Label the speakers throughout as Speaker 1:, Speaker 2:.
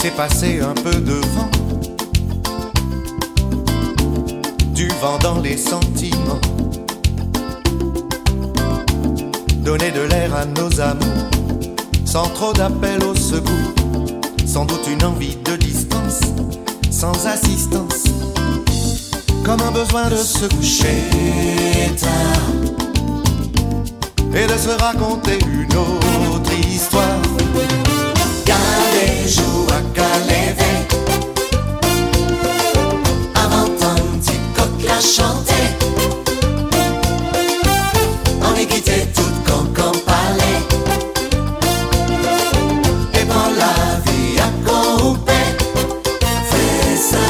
Speaker 1: passer un peu de vent, du vent dans les sentiments, donner de l'air à nos amours, sans trop d'appel au secours, sans doute une envie de distance, sans assistance, comme un besoin de se coucher tard et de se raconter une autre histoire.
Speaker 2: Gardez joue à Calévé avant un petit coq la chanter. On est quitté tout cancan palais et pour la vie à couper, fais ça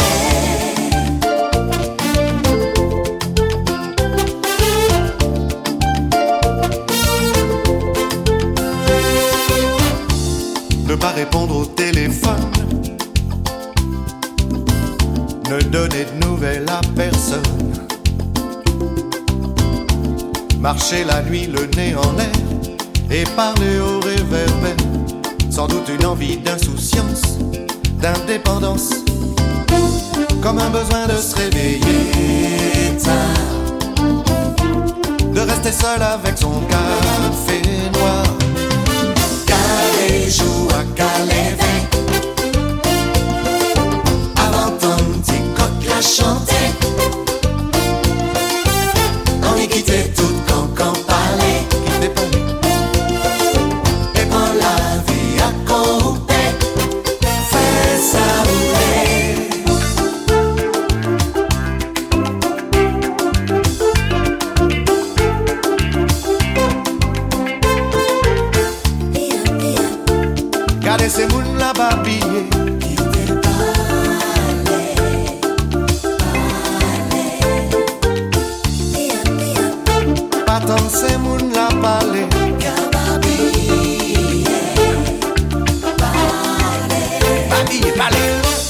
Speaker 1: Ne pas répondre au téléphone, ne donner de nouvelles à personne, marcher la nuit le nez en l'air et parler au réverbère, sans doute une envie d'insouciance, d'indépendance, comme un besoin de se réveiller tard, de rester seul avec son café noir.
Speaker 2: Gardez joue à Calévé avant un petit coq la chanter. On est quitté tout cancan palais et pour la vie à couper, fais ça
Speaker 1: Gardez ces mounes là babillés, pas tant ces mounes là parler, babillés, parler.